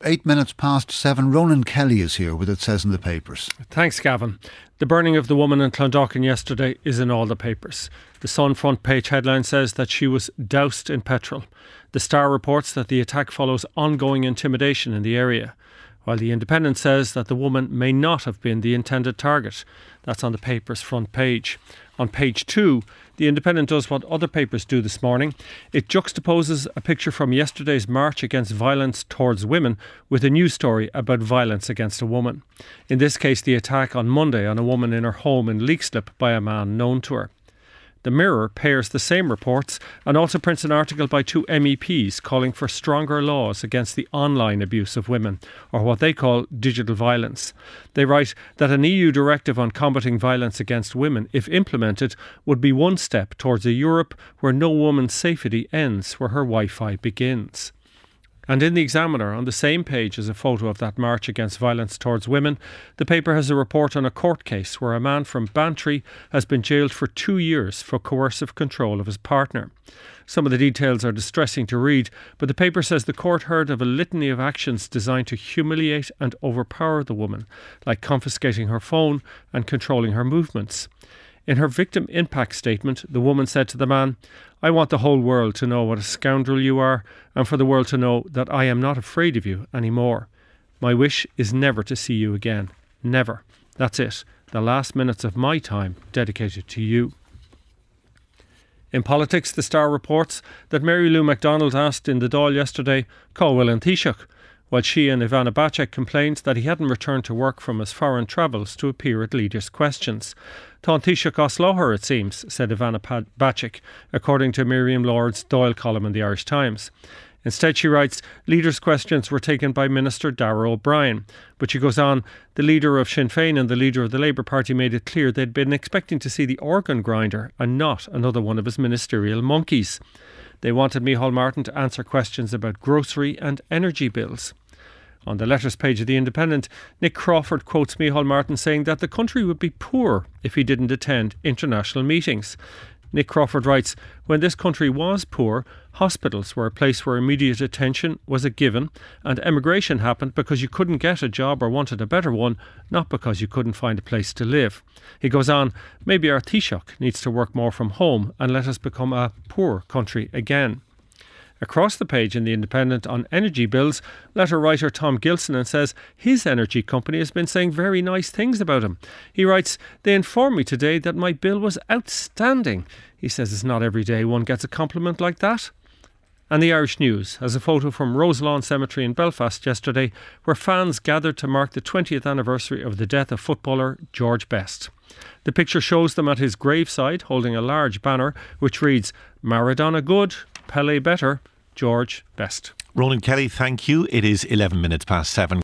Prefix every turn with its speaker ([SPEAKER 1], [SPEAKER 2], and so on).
[SPEAKER 1] 8 minutes past 7. Ronan Kelly is here with It Says in the Papers.
[SPEAKER 2] Thanks, Gavin. The burning of the woman in Clondalkin yesterday is in all the papers. The Sun front page headline says that she was doused in petrol. The Star reports that the attack follows ongoing intimidation in the area, while the Independent says that the woman may not have been the intended target. That's on the paper's front page. On page 2, the Independent does what other papers do this morning. It juxtaposes a picture from yesterday's march against violence towards women with a news story about violence against a woman. In this case, the attack on Monday on a woman in her home in Leixlip by a man known to her. The Mirror pairs the same reports and also prints an article by 2 MEPs calling for stronger laws against the online abuse of women, or what they call digital violence. They write that an EU directive on combating violence against women, if implemented, would be one step towards a Europe where no woman's safety ends where her Wi-Fi begins. And in the Examiner, on the same page as a photo of that march against violence towards women, the paper has a report on a court case where a man from Bantry has been jailed for 2 years for coercive control of his partner. Some of the details are distressing to read, but the paper says the court heard of a litany of actions designed to humiliate and overpower the woman, like confiscating her phone and controlling her movements. In her victim impact statement, the woman said to the man, "I want the whole world to know what a scoundrel you are, and for the world to know that I am not afraid of you anymore. My wish is never to see you again. Never. That's it. The last minutes of my time dedicated to you." In politics, the Star reports that Mary Lou MacDonald asked in the Dáil yesterday, "Call Will and Taoiseach," while she and Ivana Bacik complained that he hadn't returned to work from his foreign travels to appear at leaders' questions. Tá Taoiseach as láthair, it seems, said Ivana Bacik, according to Miriam Lord's Dáil column in the Irish Times. Instead, she writes, leaders' questions were taken by Minister Darragh O'Brien. But she goes on, the leader of Sinn Féin and the leader of the Labour Party made it clear they'd been expecting to see the organ grinder and not another one of his ministerial monkeys. They wanted Micheál Martin to answer questions about grocery and energy bills. On the letters page of The Independent, Nick Crawford quotes Micheál Martin saying that the country would be poor if he didn't attend international meetings. Nick Crawford writes, when this country was poor, hospitals were a place where immediate attention was a given, and emigration happened because you couldn't get a job or wanted a better one, not because you couldn't find a place to live. He goes on, maybe our Taoiseach needs to work more from home and let us become a poor country again. Across the page in The Independent on energy bills, letter writer Tom Gilson and says his energy company has been saying very nice things about him. He writes, they informed me today that my bill was outstanding. He says it's not every day one gets a compliment like that. And the Irish News has a photo from Roselawn Cemetery in Belfast yesterday where fans gathered to mark the 20th anniversary of the death of footballer George Best. The picture shows them at his graveside holding a large banner which reads, Maradona good, Pelé better, George Best.
[SPEAKER 3] Ronan Kelly, thank you. It is 11 minutes past 7.